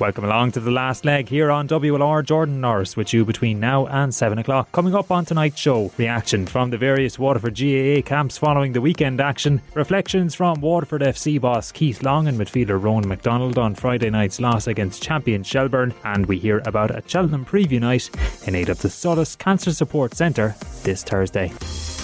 Welcome along to the last leg here on WLR. Jordan Norris with you between now and 7 o'clock. Coming up on tonight's show, reaction from the various Waterford GAA camps following the weekend action, reflections from Waterford FC boss Keith Long and midfielder Ronan McDonald on Friday night's loss against champion Shelbourne, and we hear about a Cheltenham preview night in aid of the Solace Cancer Support Centre this Thursday.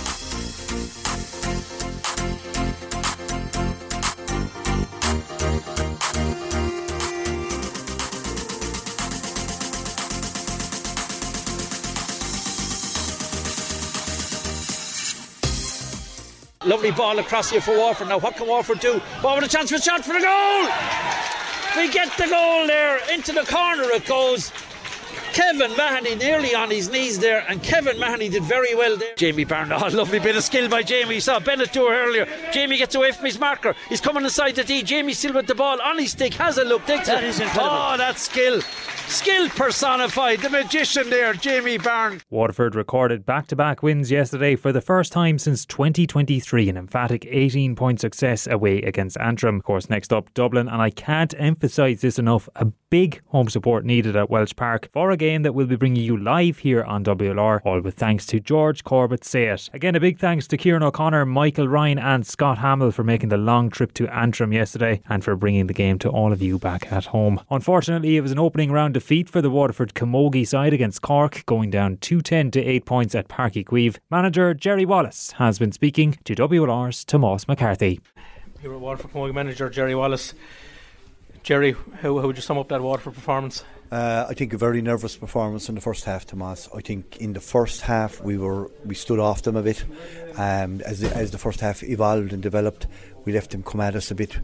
Lovely ball across here for Waterford. Now what can Waterford do? What a chance for the goal! We get the goal there. Into the corner it goes. Kevin Mahoney nearly on his knees there, and Kevin Mahoney did very well there. Jamie Byrne, lovely bit of skill by Jamie. You saw Bennett do it earlier. Jamie gets away from his marker. He's coming inside the D. Jamie still with the ball on his stick, has a look. That is incredible. Oh, that's skill. Skill personified, the magician there, Jamie Byrne. Waterford recorded back-to-back wins yesterday for the first time since 2023, an emphatic 18-point success away against Antrim. Of course, next up, Dublin, and I can't emphasise this enough, a big home support needed at Welsh Park for a game that we'll be bringing you live here on WLR, all with thanks to George Corbett Say It. Again, a big thanks to Kieran O'Connor, Michael Ryan and Scott Hamill for making the long trip to Antrim yesterday and for bringing the game to all of you back at home. Unfortunately, it was an opening round defeat for the Waterford Camogie side against Cork, going down 2-10 to 8 points at Páirc Uí Chaoimh. Manager Jerry Wallace has been speaking to WLR's Tomás McCarthy. Here at Waterford Camogie manager Jerry Wallace. Jerry, how would you sum up that Waterford performance? I think a very nervous performance in the first half, Tomás. I think in the first half we stood off them a bit. As the first half evolved and developed, we left them come at us a bit.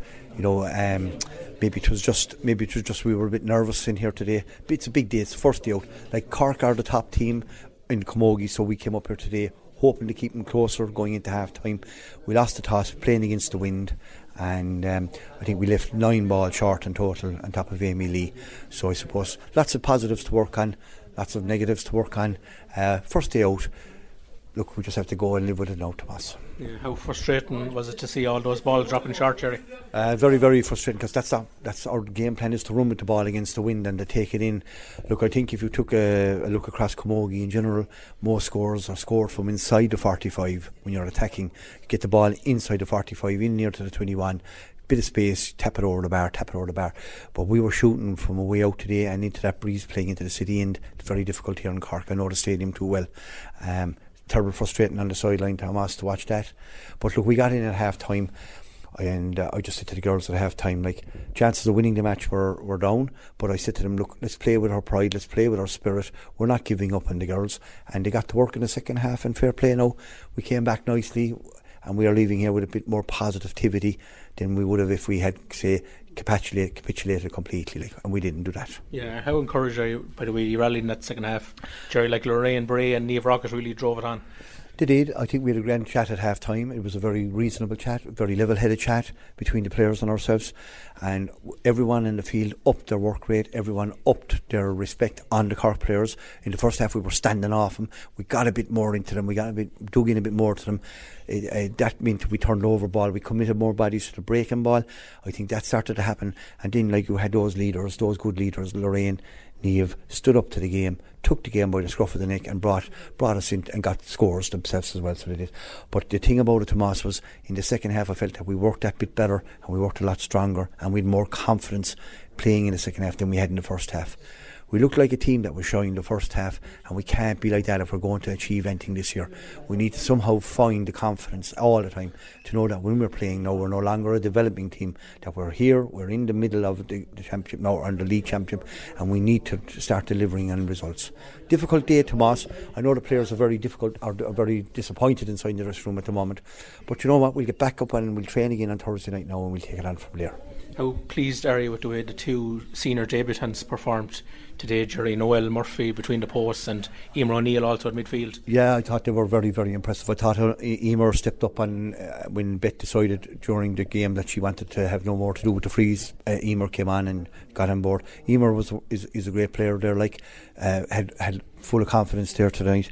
Maybe it was just we were a bit nervous in here today. But it's a big day. It's the first day out. Like Cork are the top team in Camogie, so we came up here today hoping to keep them closer going into half time. We lost the toss playing against the wind, and I think we left 9 balls short in total on top of Amy Lee. So I suppose lots of positives to work on, lots of negatives to work on. First day out, look, we just have to go and live with it now, Tomás. Yeah, how frustrating was it to see all those balls dropping short, Jerry? Very, very frustrating, because that's our game plan, is to run with the ball against the wind and to take it in. Look, I think if you took a look across Camogie in general, most scores are scored from inside the 45 when you're attacking. You get the ball inside the 45, in near to the 21, bit of space, tap it over the bar. But we were shooting from a way out today and into that breeze playing into the city end. It's very difficult here in Cork. I know the stadium too well. Terrible frustrating on the sideline, Tomás, to watch that. But look, we got in at half time, and I just said to the girls at half time, like, chances of winning the match were down, but I said to them, look, let's play with our pride, let's play with our spirit. We're not giving up on the girls, and they got to work in the second half, and fair play now. We came back nicely, and we are leaving here with a bit more positivity than we would have if we had, say, capitulated completely, and we didn't do that. Yeah, how encouraged are you by the way you rallied in that second half, Jerry? Like Lorraine Bray and Niamh Rockett really drove it on. They did. I think we had a grand chat at half time. It was a very reasonable chat, a very level headed chat between the players and ourselves, and everyone in the field upped their work rate, everyone upped their respect on the Cork players. In the first half we were standing off them, we got a bit more into them, we dug in a bit more to them. That meant we turned over ball, we committed more bodies to the breaking ball. I think that started to happen, and then like you had those good leaders, Lorraine, Niamh, stood up to the game, took the game by the scruff of the neck and brought us in and got scores themselves as well, so they did. But the thing about it, Tomás, was in the second half I felt that we worked that bit better and we worked a lot stronger and we had more confidence playing in the second half than we had in the first half. We looked like a team that was showing the first half, and we can't be like that if we're going to achieve anything this year. We need to somehow find the confidence all the time to know that when we're playing now, we're no longer a developing team, that we're here, we're in the middle of the championship now, or the league championship, and we need to start delivering on results. Difficult day, Tomás. I know the players are very disappointed inside the dressing room at the moment, but you know what, we'll get back up and we'll train again on Thursday night now, and we'll take it on from there. How pleased are you with the way the two senior debutants performed today, Jerry? Noel Murphy between the posts and Emer O'Neill also at midfield. Yeah, I thought they were very, very impressive. I thought Emer stepped up and when Beth decided during the game that she wanted to have no more to do with the freeze, Emer came on and got on board. Emer is a great player there, had full of confidence there tonight.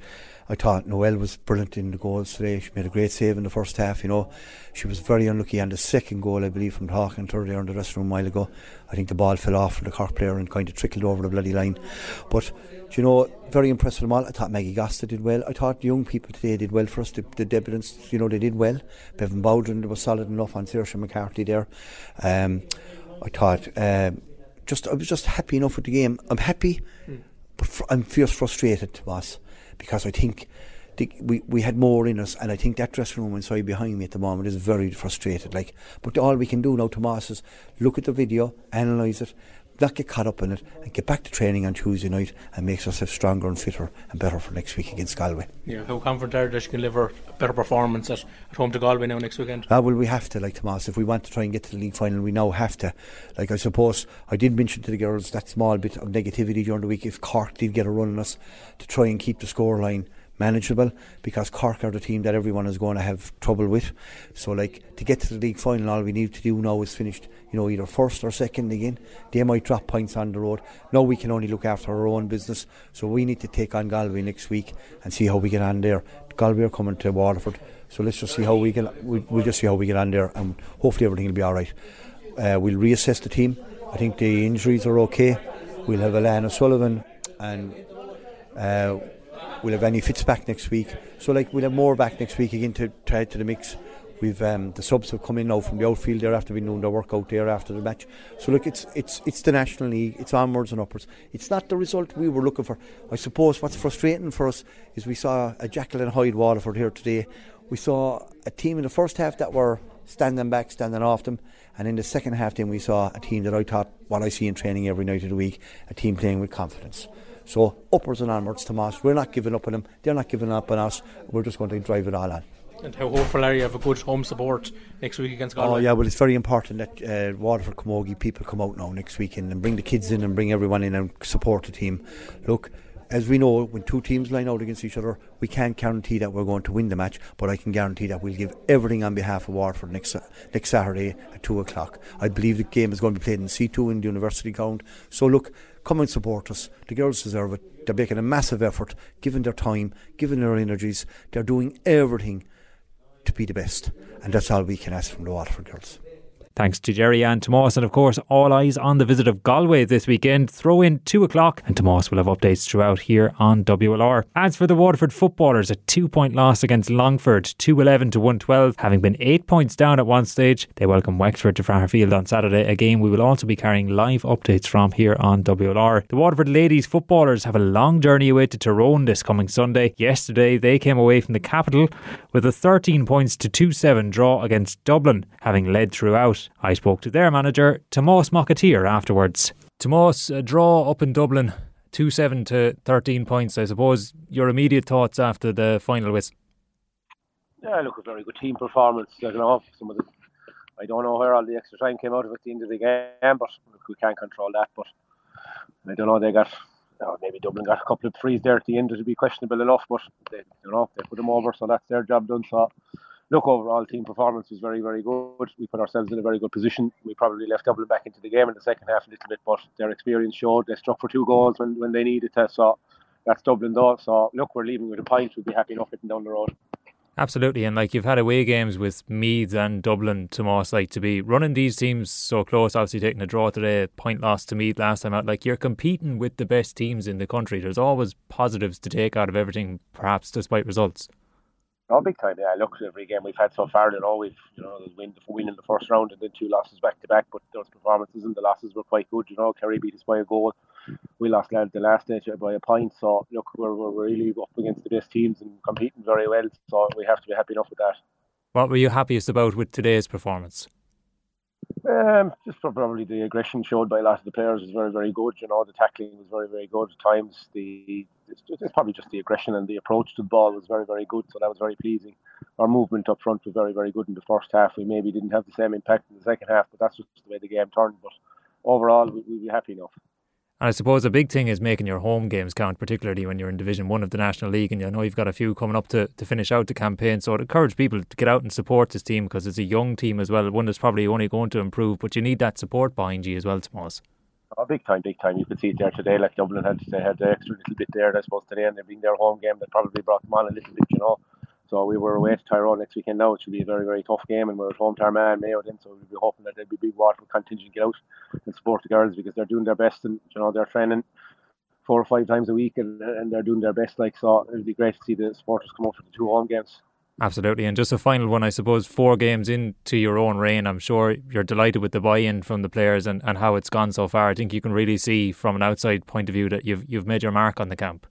I thought Noelle was brilliant in the goals today. She made a great save in the first half, She was very unlucky on the second goal, I believe, from talking to her there in the dressing room a while ago. I think the ball fell off from the Cork player and kind of trickled over the bloody line. But, very impressed with them all. I thought Maggie Gosta did well. I thought the young people today did well for us. The debutants, they did well. Bevan Bowden was solid enough on Saoirse McCarthy there. I thought, I was just happy enough with the game. I'm happy, but I'm fierce frustrated, boss, because I think we had more in us, and I think that dressing room inside behind me at the moment is very frustrated. But all we can do now, Tomas, is look at the video, analyse it, not get caught up in it, and get back to training on Tuesday night and make ourselves stronger and fitter and better for next week against Galway. Yeah, how confident are you that you can deliver a better performance at home to Galway now next weekend? Well, we have to, Tomas. If we want to try and get to the league final, we now have to. I suppose I did mention to the girls that small bit of negativity during the week if Cork did get a run on us, to try and keep the scoreline manageable, because Cork are the team that everyone is going to have trouble with. So to get to the league final, all we need to do now is finish either first or second again. They might drop points on the road. Now we can only look after our own business, so we need to take on Galway next week and see how we get on there. Galway are coming to Waterford, so let's just see how we get. We'll just see how we get on there, and hopefully everything will be alright. We'll reassess the team. I think the injuries are okay. We'll have Alana Sullivan and we'll have Annie Fitz back next week. So we'll have more back next week again to add to the mix. We've the subs have come in now from the outfield there after being doing their work out there after the match. So it's the National League. It's onwards and upwards. It's not the result we were looking for. I suppose what's frustrating for us is we saw a Jacqueline Hyde Waterford here today. We saw a team in the first half that were standing back, standing off them, and in the second half then we saw a team that I thought, what I see in training every night of the week, a team playing with confidence. So upwards and onwards, Tomas. We're not giving up on them. They're not giving up on us. We're just going to drive it all on. And how hopeful are you of a good home support next week against Galway? Oh yeah, well, it's very important that Waterford Camogie people come out now next weekend and bring the kids in and bring everyone in and support the team. Look, as we know, when two teams line out against each other, we can't guarantee that we're going to win the match, but I can guarantee that we'll give everything on behalf of Waterford next Saturday at 2 o'clock. I believe the game is going to be played in C2 in the University Ground. So look, come and support us. The girls deserve it. They're making a massive effort, giving their time, giving their energies. They're doing everything to be the best, and that's all we can ask from the Waterford girls. Thanks to Jerry and Tomas, and of course all eyes on the visit of Galway this weekend. Throw in 2 o'clock and Tomas will have updates throughout here on WLR. As for the Waterford footballers, a 2-point loss against Longford, 2-11 to 1-12, having been 8 points down at one stage. They welcome Wexford to Fraherfield on Saturday. A game we will also be carrying live updates from here on WLR. The Waterford ladies footballers have a long journey away to Tyrone this coming Sunday. Yesterday they came away from the capital with a 13 points to 2-7 draw against Dublin, having led throughout. I spoke to their manager, Tomas Mocketeer, afterwards. Tomas, a draw up in Dublin, 2-7 to 13 points. I suppose your immediate thoughts after the final whistle? Yeah, look, a very good team performance. I don't know where all the extra time came out of at the end of the game, but look, we can't control that. But I don't know, maybe Dublin got a couple of frees there at the end to be questionable enough, but they put them over, so that's their job done. So look, overall team performance was very, very good. We put ourselves in a very good position. We probably left Dublin back into the game in the second half a little bit, but their experience showed. They struck for 2 goals when they needed to, so that's Dublin though. So look, we're leaving with a point. We'll be happy enough getting down the road. Absolutely, and you've had away games with Meath and Dublin, Tomas, to be running these teams so close, obviously taking a draw today, a point loss to Meath last time out, you're competing with the best teams in the country. There's always positives to take out of everything, perhaps despite results. Oh, big time, yeah. Look, every game we've had so far, we've win in the first round and then 2 losses back to back, but those performances and the losses were quite good. Kerry beat us by a goal. We lost the last stage by a point, so look, we're really up against the best teams and competing very well, so we have to be happy enough with that. What were you happiest about with today's performance? Just probably the aggression showed by a lot of the players was very, very good. The tackling was very, very good at times. It's probably just the aggression and the approach to the ball was very, very good, so that was very pleasing. Our movement up front was very, very good in the first half. We maybe didn't have the same impact in the second half, but that's just the way the game turned. But overall, we'll be happy enough. And I suppose a big thing is making your home games count, particularly when you're in Division 1 of the National League, and I know you've got a few coming up to finish out the campaign, so I'd encourage people to get out and support this team because it's a young team as well, one that's probably only going to improve, but you need that support behind you as well, Tomas. Oh, big time. You could see it there today. Like Dublin had the extra little bit there, I suppose, today, and they're being their home game that probably brought them on a little bit, So we were away to Tyrone next weekend now. It should be a very, very tough game, and we're at home to Armagh and Mayo then, so we'll be hoping that there'll be big Waterford contingent get out and support the girls, because they're doing their best, and they're training 4 or 5 times a week, and they're doing their best. So it'll be great to see the supporters come out for the 2 home games. Absolutely. And just a final one, I suppose, 4 games into your own reign, I'm sure you're delighted with the buy-in from the players and how it's gone so far. I think you can really see from an outside point of view that you've made your mark on the camp.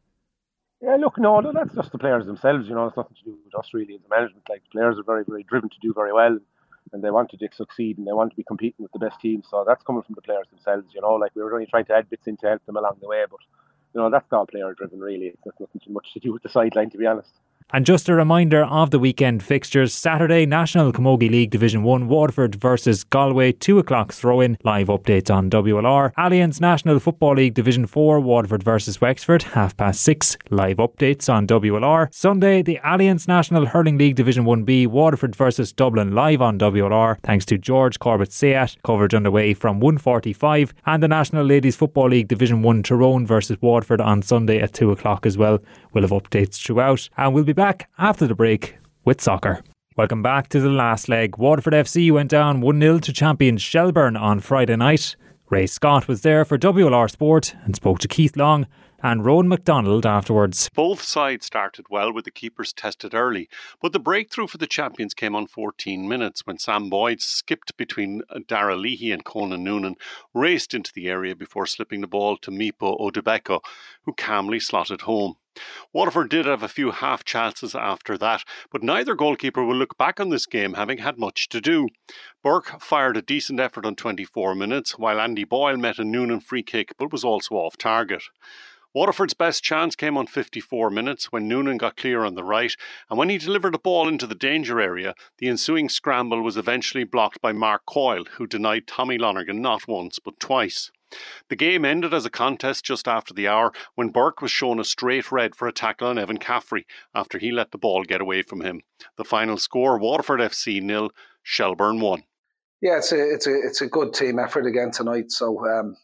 Yeah, look, no, that's just the players themselves. It's nothing to do with us really as a management. Like, the players are very, very driven to do very well, and they want to succeed, and they want to be competing with the best teams. So that's coming from the players themselves. Like, we were only trying to add bits in to help them along the way, but that's all player driven really. It's nothing too much to do with the sideline, to be honest. And just a reminder of the weekend fixtures. Saturday, National Camogie League Division 1, Waterford versus Galway, 2 o'clock throw-in. Live updates on WLR. Alliance National Football League Division 4, Waterford versus Wexford, 6:30. Live updates on WLR. Sunday, the Alliance National Hurling League Division 1B, Waterford versus Dublin, live on WLR. Thanks to George Corbett Sayat. Coverage underway from 1:45. And the National Ladies Football League Division 1, Tyrone versus Waterford on Sunday at 2 o'clock as well. We'll have updates throughout, and we'll be back after the break with soccer. Welcome back to the last leg. Waterford FC went down 1-0 to champions Shelbourne on Friday night. Ray Scott was there for WLR Sport and spoke to Keith Long and Rowan MacDonald afterwards. Both sides started well with the keepers tested early, but the breakthrough for the champions came on 14 minutes when Sam Boyd skipped between Dara Leahy and Conan Noonan, raced into the area before slipping the ball to Mipo Odubeko, who calmly slotted home. Waterford did have a few half chances after that, but neither goalkeeper will look back on this game having had much to do. Burke fired a decent effort on 24 minutes, while Andy Boyle met a Noonan free kick but was also off target. Waterford's best chance came on 54 minutes when Noonan got clear on the right, and when he delivered a ball into the danger area, the ensuing scramble was eventually blocked by Mark Coyle, who denied Tommy Lonergan not once but twice. The game ended as a contest just after the hour when Burke was shown a straight red for a tackle on Evan Caffrey after he let the ball get away from him. The final score, Waterford FC 0, Shelbourne 1. Yeah, it's a good team effort again tonight. So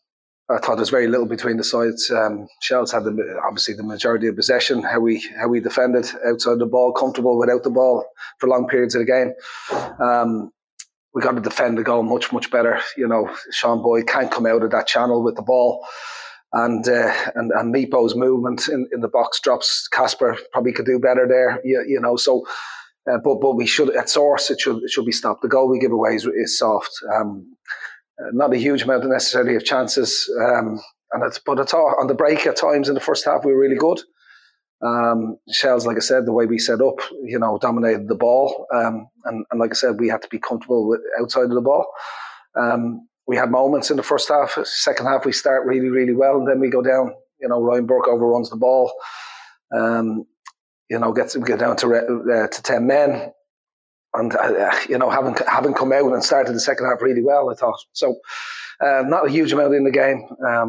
I thought there's very little between the sides. Shells had obviously the majority of possession. How we defended outside the ball, comfortable without the ball for long periods of the game. We got to defend the goal much, much better. Sean Boyd can't come out of that channel with the ball. And Mipo's movement in the box drops. Casper probably could do better there, so... but we should, at source, it should be stopped. The goal we give away is soft. Not a huge amount necessarily of chances. But it's all, on the break at times in the first half, we were really good. Shells, like I said, the way we set up, dominated the ball. And like I said, we had to be comfortable with outside of the ball. We had moments in the first half. Second half, we start really, really well, and then we go down. Ryan Burke overruns the ball. Get down to 10 men, and having come out and started the second half really well, I thought. So, not a huge amount in the game.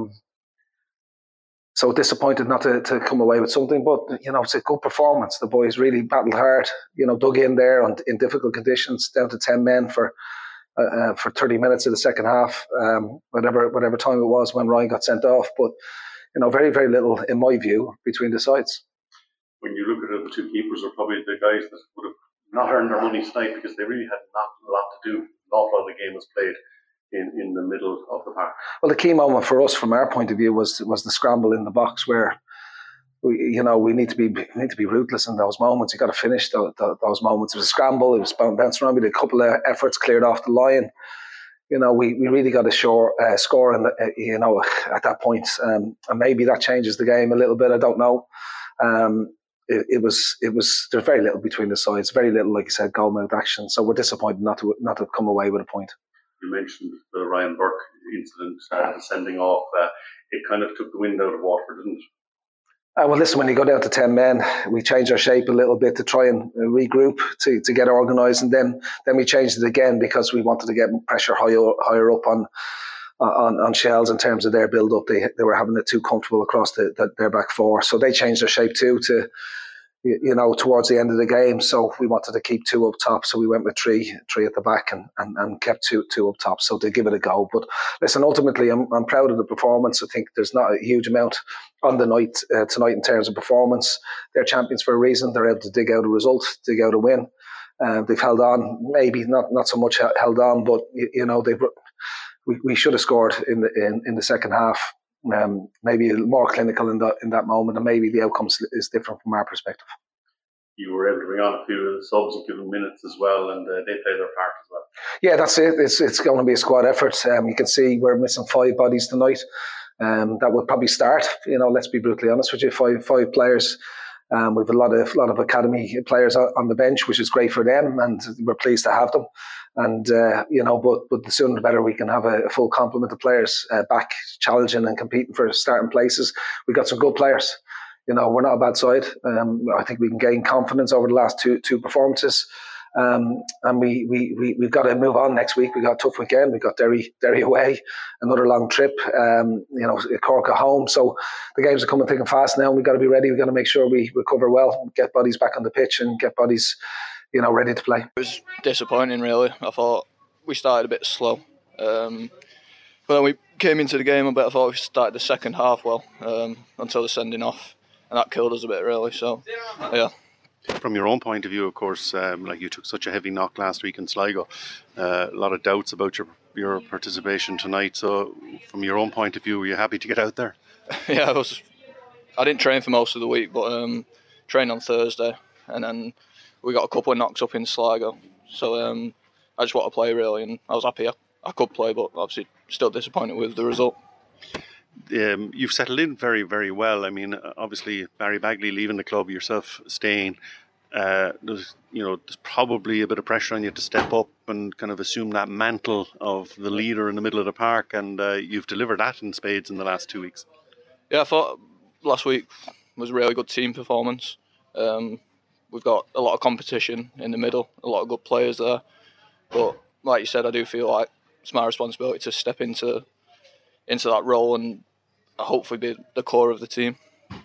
So disappointed not to come away with something, but it's a good performance. The boys really battled hard. Dug in there in difficult conditions, down to 10 men for 30 minutes of the second half, whatever time it was when Ryan got sent off. But very, very little, in my view, between the sides. When you look at it, the two keepers are probably the guys that would have not earned their money tonight because they really had not a lot to do. An awful lot of the game was played in the middle of the park. Well, the key moment for us, from our point of view, was the scramble in the box, where we need to be ruthless in those moments. You got to finish those moments. It was a scramble. It was bouncing around. We did a couple of efforts, cleared off the line. We really got to score in at that point, and maybe that changes the game a little bit. I don't know. It was there's very little between the sides, very little, like you said, goal mouth action. So we're disappointed not to come away with a point. You mentioned the Ryan Burke incident, sending off. It kind of took the wind out of Waterford, didn't it? Well, listen, when you go down to 10 men, we changed our shape a little bit to try and regroup to get organised, and then we changed it again because we wanted to get pressure higher up on Shells in terms of their build-up. They were having it too comfortable across their back four. So they changed their shape too to towards the end of the game. So we wanted to keep 2 up top. So we went with three at the back and kept two up top. So to give it a go. But listen, ultimately, I'm proud of the performance. I think there's not a huge amount on the night tonight in terms of performance. They're champions for a reason. They're able to dig out a result, dig out a win. They've held on, maybe not so much held on, but we should have scored in the second half. Maybe more clinical in that moment, and maybe the outcome is different from our perspective. You were able to bring on a few subs and give them minutes as well, and they played their part as well. Yeah, that's it. It's going to be a squad effort. You can see we're missing 5 bodies tonight. That would probably start. Let's be brutally honest with you. Five players. We've a lot of academy players on the bench, which is great for them, and we're pleased to have them. And but the sooner the better we can have a full complement of players back challenging and competing for starting places. We've got some good players. We're not a bad side. I think we can gain confidence over the last two performances. And we've got to move on next week. We've got a tough weekend. We've got Derry away, another long trip, Cork at home. So the games are coming thick and fast now, and we've got to be ready. We've got to make sure we recover well, get bodies back on the pitch and get bodies, ready to play. It was disappointing, really. I thought we started a bit slow. But then we came into the game a bit. I thought we started the second half well until the sending off, and that killed us a bit, really. So, yeah. From your own point of view, of course, you took such a heavy knock last week in Sligo. A lot of doubts about your participation tonight. So, from your own point of view, were you happy to get out there? Yeah, I didn't train for most of the week, but trained on Thursday, and then we got a couple of knocks up in Sligo. So I just want to play, really, and I was happy I could play, but obviously still disappointed with the result. You've settled in very, very well. I mean, obviously Barry Bagley leaving the club, yourself staying. There's probably a bit of pressure on you to step up and kind of assume that mantle of the leader in the middle of the park, and you've delivered that in spades in the last 2 weeks. Yeah, I thought last week was a really good team performance. We've got a lot of competition in the middle, a lot of good players there. But like you said, I do feel like it's my responsibility to step into that role and hopefully be the core of the team.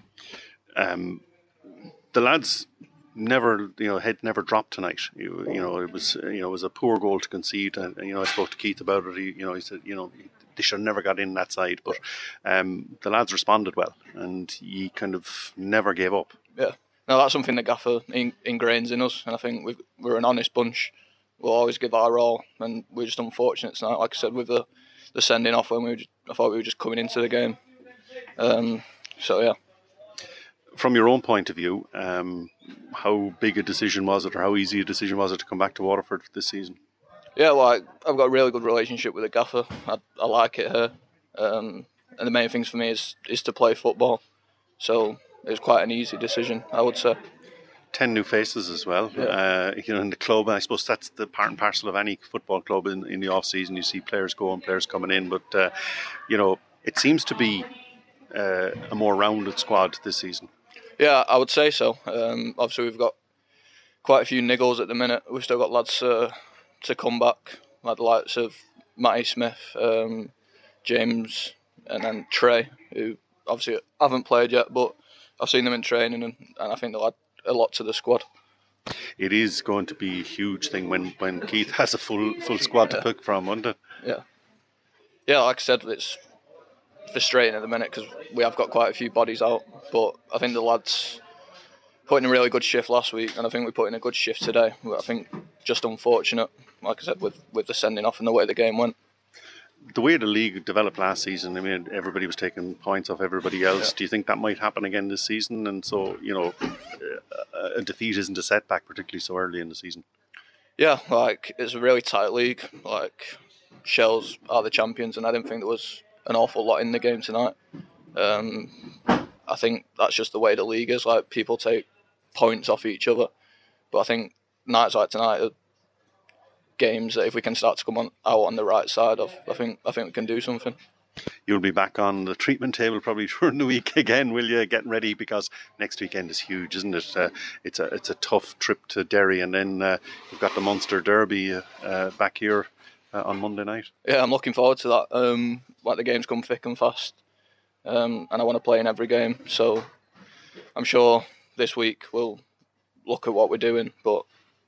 The lads head never dropped tonight. It was a poor goal to concede. I spoke to Keith about it. He said they should have never got in that side, but the lads responded well, and he kind of never gave up. Yeah. No, that's something that Gaffer ingrains in us, and I think we're an honest bunch. We'll always give our all, and we're just unfortunate tonight. Like I said, with the sending off when I thought we were just coming into the game. So yeah. From your own point of view, how big a decision was it, or how easy a decision was it to come back to Waterford this season? Yeah, well, I've got a really good relationship with the Gaffer. I like it here, and the main things for me is to play football. So it was quite an easy decision, I would say. 10 new faces as well, yeah. In the club. I suppose that's the part and parcel of any football club in the off season. You see players go and players coming in, but it seems to be a more rounded squad this season. Yeah, I would say so. Obviously, we've got quite a few niggles at the minute. We've still got lads to come back, like the likes of Matty Smith, James, and then Trey, who obviously haven't played yet, but I've seen them in training, and I think they'll add a lot to the squad. It is going to be a huge thing when Keith has a full squad to pick from, won't it? Yeah, like I said, it's frustrating at the minute because we have got quite a few bodies out, but I think the lads put in a really good shift last week, and I think we put in a good shift today. I think just unfortunate, like I said, with the sending off and the way the game went. The way the league developed last season, I mean, everybody was taking points off everybody else. Yeah. Do you think that might happen again this season? And so, a defeat isn't a setback, particularly so early in the season. Yeah, it's a really tight league. Shells are the champions, and I didn't think there was an awful lot in the game tonight. I think that's just the way the league is. People take points off each other, but I think nights like tonight are games that if we can start to come out on the right side of, I think we can do something. You'll be back on the treatment table probably during the week again, will you? Getting ready, because next weekend is huge, isn't it? It's a tough trip to Derry, and then you've got the Munster Derby back here on Monday night. Yeah, I'm looking forward to that. The games come thick and fast, and I want to play in every game. So I'm sure this week we'll look at what we're doing. But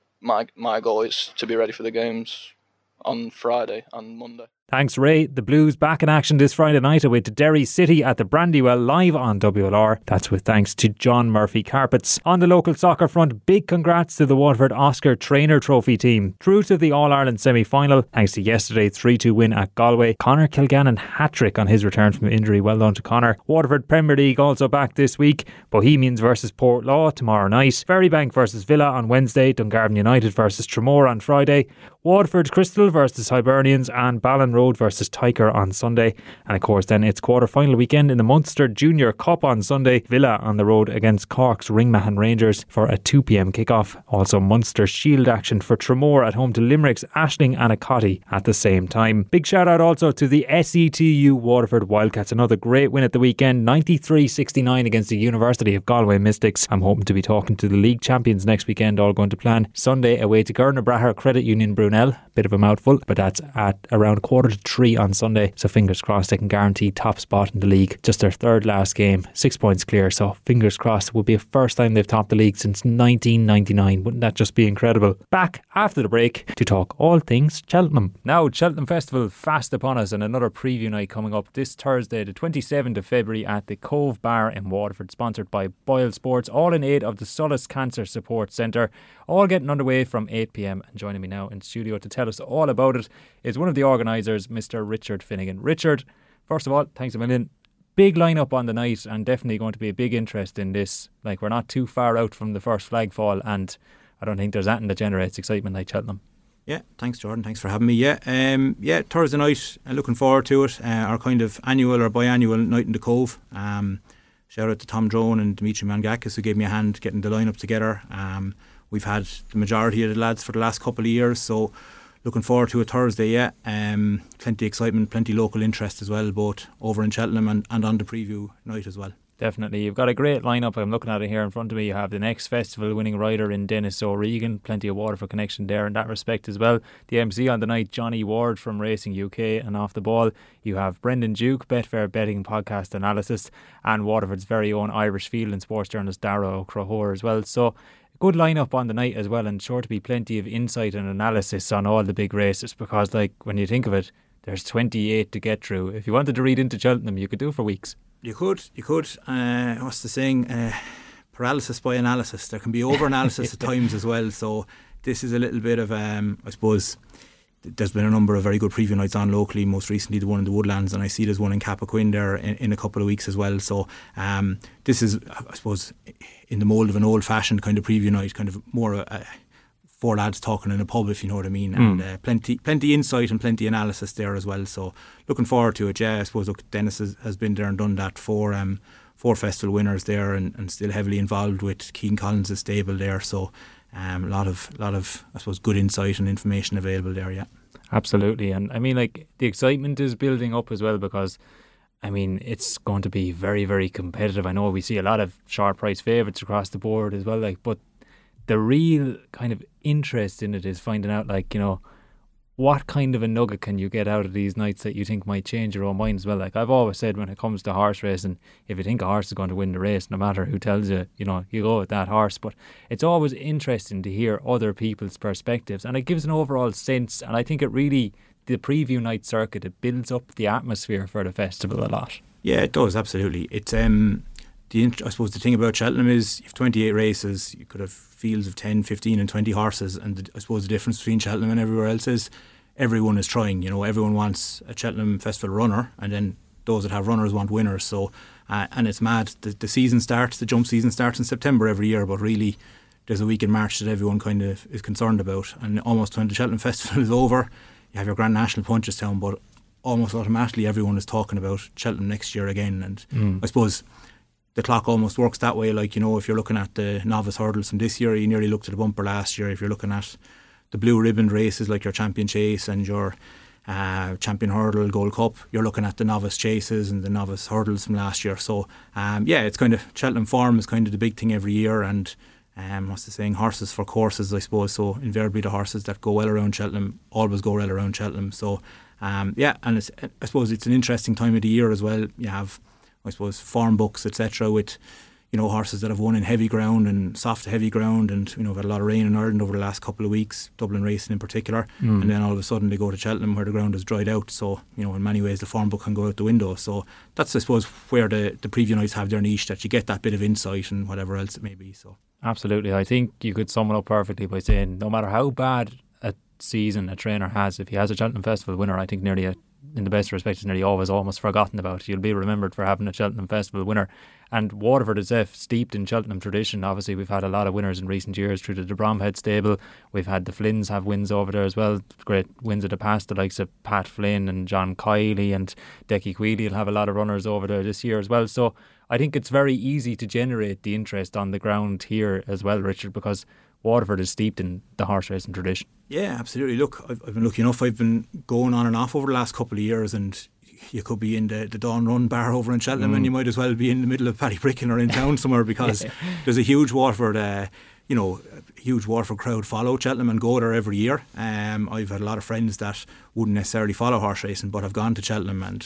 my goal is to be ready for the games on Friday and Monday. Thanks, Ray. The Blues back in action this Friday night away to Derry City at the Brandywell, live on WLR. That's with thanks to John Murphy Carpets. On the local soccer front, big congrats to the Waterford Oscar Traynor Trophy team. Through to the All-Ireland semi-final thanks to yesterday's 3-2 win at Galway. Conor Kilgannon hat-trick on his return from injury. Well done to Conor. Waterford Premier League also back this week. Bohemians versus Portlaw tomorrow night. Ferrybank versus Villa on Wednesday. Dungarvan United versus Tramore on Friday. Watford Crystal versus Hibernians, and Ballon Road versus Tyker on Sunday. And of course then it's quarter-final weekend in the Munster Junior Cup on Sunday. Villa on the road against Cork's Ringmahon Rangers for a 2pm kickoff. Also Munster Shield action for Tramore at home to Limerick's Ashling Anacotty at the same time. Big shout out also to the SETU Waterford Wildcats. Another great win at the weekend, 93-69 against the University of Galway Mystics. I'm hoping to be talking to the league champions next weekend, all going to plan. Sunday away to Gurnabraher Credit Union Brunel. Bit of a mouthful, but that's at around 2:45 on Sunday, so fingers crossed they can guarantee top spot in the league. Just their third last game, 6 points clear, so fingers crossed. It will be the first time they've topped the league since 1999. Wouldn't that just be incredible? Back after the break to talk all things Cheltenham. Now, Cheltenham Festival fast upon us, and another preview night coming up this Thursday the 27th of February at the Cove Bar in Waterford, sponsored by Boyle Sports, all in aid of the Solace Cancer Support Centre, all getting underway from 8pm. And joining me now in studio to tell us all about it is one of the organisers, Mr. Richard Finnegan. Richard, first of all, thanks a million. Big lineup on the night, and definitely going to be a big interest in this. Like, we're not too far out from the first flag fall, and I don't think there's anything that generates excitement like Cheltenham. Yeah, thanks Jordan, thanks for having me. Thursday night, looking forward to it. Our kind of annual or biannual night in the Cove. Shout out to Tom Drone and Dimitri Mangakis, who gave me a hand getting the lineup together. We've had the majority of the lads for the last couple of years, so looking forward to a Thursday. Plenty of excitement, plenty of local interest as well, both over in Cheltenham and on the preview night as well. Definitely. You've got a great lineup. I'm looking at it here in front of me. You have the next festival winning rider in Dennis O'Regan. Plenty of Waterford connection there in that respect as well. The MC on the night, Johnny Ward from Racing UK and Off the Ball. You have Brendan Duke, Betfair Betting Podcast Analysis, and Waterford's very own Irish field and sports journalist Dara O'Crohore as well. So good lineup on the night as well, and sure to be plenty of insight and analysis on all the big races, because like when you think of it, there's 28 to get through. If you wanted to read into Cheltenham, you could do it for weeks. You could. What's the saying? Paralysis by analysis. There can be over-analysis at times as well. So this is a little bit of, I suppose, there's been a number of very good preview nights on locally, most recently the one in the Woodlands, and I see there's one in Cappoquin there in a couple of weeks as well. So this is, I suppose, in the mould of an old-fashioned kind of preview night, kind of more four lads talking in a pub, if you know what I mean, and plenty insight and plenty analysis there as well. So looking forward to it. I suppose Dennis has been there and done that. Four festival winners there, and still heavily involved with Keane Collins' stable there. So a lot of I suppose good insight and information available there. Yeah, absolutely. And I mean, like, the excitement is building up as well, because I mean, it's going to be very, very competitive. I know we see a lot of short price favourites across the board as well, like, but the real kind of interest in it is finding out, like, you know, what kind of a nugget can you get out of these nights that you think might change your own mind as well. Like I've always said, when it comes to horse racing, if you think a horse is going to win the race, no matter who tells you, you know, you go with that horse. But it's always interesting to hear other people's perspectives, and it gives an overall sense. And I think it really, the preview night circuit, it builds up the atmosphere for the festival a lot. Yeah, it does, absolutely. It's I suppose the thing about Cheltenham is you have 28 races, you could have fields of 10, 15 and 20 horses, and I suppose the difference between Cheltenham and everywhere else is everyone is trying. You know, everyone wants a Cheltenham Festival runner, and then those that have runners want winners. So and it's mad, the season starts, the jump season starts in September every year, but really there's a week in March that everyone kind of is concerned about, and almost when the Cheltenham Festival is over, you have your Grand National Punchestown, but almost automatically everyone is talking about Cheltenham next year again. And I suppose the clock almost works that way. Like, you know, if you're looking at the novice hurdles from this year, you nearly looked at the bumper last year. If you're looking at the blue ribbon races like your Champion Chase and your Champion Hurdle Gold Cup, you're looking at the novice chases and the novice hurdles from last year. So it's kind of, Cheltenham Forum is kind of the big thing every year, and what's the saying, horses for courses, I suppose. So invariably the horses that go well around Cheltenham always go well around Cheltenham. So and it's, I suppose it's an interesting time of the year as well. You have, I suppose, form books, etc., with, horses that have won in heavy ground and soft to heavy ground, and we've had a lot of rain in Ireland over the last couple of weeks, Dublin racing in particular, and then all of a sudden they go to Cheltenham where the ground is dried out, so in many ways the form book can go out the window. So that's, I suppose, where the preview nights have their niche, that you get that bit of insight and whatever else it may be. So absolutely, I think you could sum it up perfectly by saying no matter how bad a season a trainer has, if he has a Cheltenham Festival winner, I think in the best respect, is nearly always almost forgotten about. You'll be remembered for having a Cheltenham Festival winner. And Waterford itself, steeped in Cheltenham tradition. Obviously, we've had a lot of winners in recent years through the Bromhead stable. We've had the Flynns have wins over there as well. Great wins of the past, the likes of Pat Flynn and John Kiley and Decky Queely will have a lot of runners over there this year as well. So I think it's very easy to generate the interest on the ground here as well, Richard, because Waterford is steeped in the horse racing tradition. Yeah, absolutely. Look, I've been lucky enough. I've been going on and off over the last couple of years, and you could be in the Dawn Run bar over in Cheltenham, and you might as well be in the middle of Ballybricken or in town somewhere, because there's a huge Waterford, huge Waterford crowd follow Cheltenham and go there every year. I've had a lot of friends that wouldn't necessarily follow horse racing, but have gone to Cheltenham, and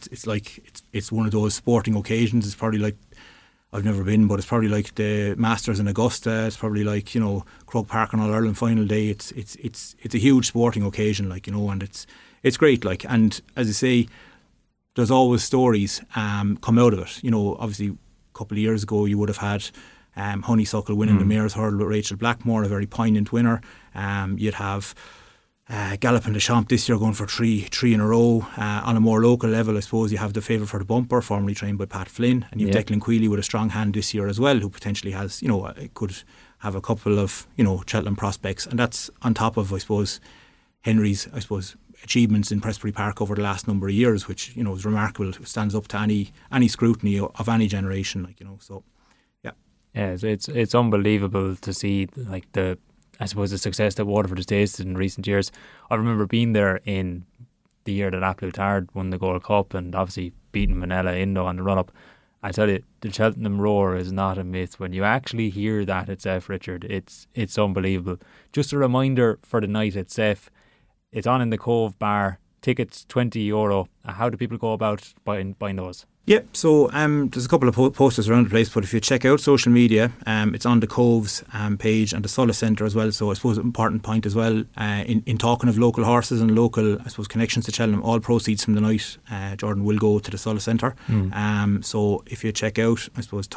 it's one of those sporting occasions. It's probably like, I've never been, but it's probably like the Masters in Augusta. It's probably like Croke Park on All Ireland final day. It's a huge sporting occasion, and it's great. And as I say, there's always stories come out of it. Obviously, a couple of years ago, you would have had Honeysuckle winning the Mayor's Hurdle with Rachel Blackmore, a very poignant winner. You'd have Gallopin des Champs this year going for three in a row. On a more local level, I suppose you have the Favourite for the Bumper, formerly trained by Pat Flynn, and you've Declan Queely with a strong hand this year as well, who potentially has, could have a couple of, Cheltenham prospects, and that's on top of, I suppose, Henry's, achievements in Prestbury Park over the last number of years, which is remarkable. It stands up to any scrutiny of any generation, so yeah. Yeah, it's unbelievable to see the success that Waterford has tasted in recent years. I remember being there in the year that Apple Tard won the Gold Cup and obviously beating Manila Indo on the run-up. I tell you, the Cheltenham roar is not a myth. When you actually hear that itself, Richard, it's unbelievable. Just a reminder for the night itself, it's on in the Cove Bar, tickets €20. How do people go about buying those? Yeah, so there's a couple of posters around the place, but if you check out social media, it's on the Cove's page and the Solas Centre as well. So I suppose an important point as well, in talking of local horses and local, I suppose, connections to Cheltenham, all proceeds from the night, Jordan, will go to the Solas Centre. So if you check out, I suppose,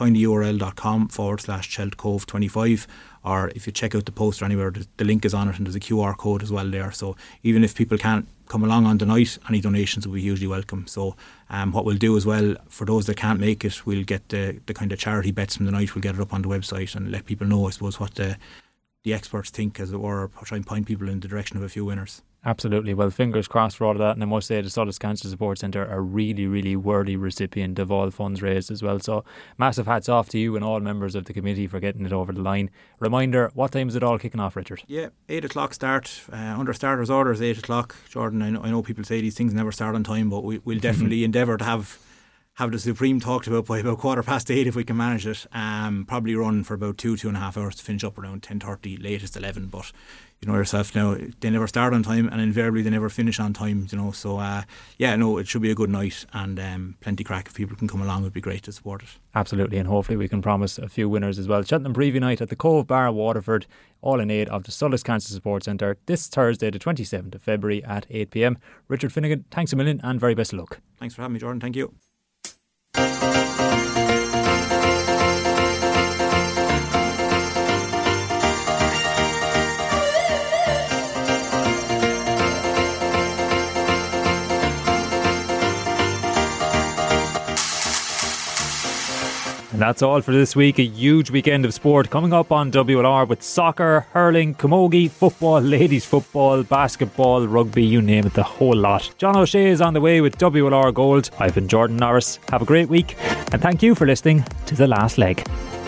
tinyurl.com/CheltCove25, or if you check out the poster anywhere, the link is on it and there's a QR code as well there. So even if people can't come along on the night, any donations will be hugely welcome. So what we'll do as well, for those that can't make it, we'll get the kind of charity bets from the night, we'll get it up on the website and let people know, I suppose, what the experts think, as it were, or try and point people in the direction of a few winners. Absolutely. Well, fingers crossed for all of that. And I must say, the Solas Cancer Support Centre are really, really worthy recipient of all funds raised as well. So massive hats off to you and all members of the committee for getting it over the line. Reminder, what time is it all kicking off, Richard? Yeah, 8 o'clock start. Under starters' orders, 8 o'clock. Jordan, I know people say these things never start on time, but we'll definitely endeavour to have the Supreme talked about by about 8:15 if we can manage it. Probably run for about 2.5 hours to finish up around 10:30, latest 11. But you know yourself now, they never start on time, and invariably they never finish on time. So it should be a good night, and plenty crack. If people can come along, it would be great to support it. Absolutely, and hopefully we can promise a few winners as well. Cheltenham Preview Night at the Cove Bar, Waterford, all in aid of the Solas Cancer Support Centre, this Thursday, the 27th of February at 8 p.m. Richard Finnegan, thanks a million and very best of luck. Thanks for having me, Jordan. Thank you. And that's all for this week. A huge weekend of sport coming up on WLR with soccer, hurling, camogie, football, ladies football, basketball, rugby, you name it, the whole lot. John O'Shea is on the way with WLR Gold. I've been Jordan Norris. Have a great week and thank you for listening to The Last Leg.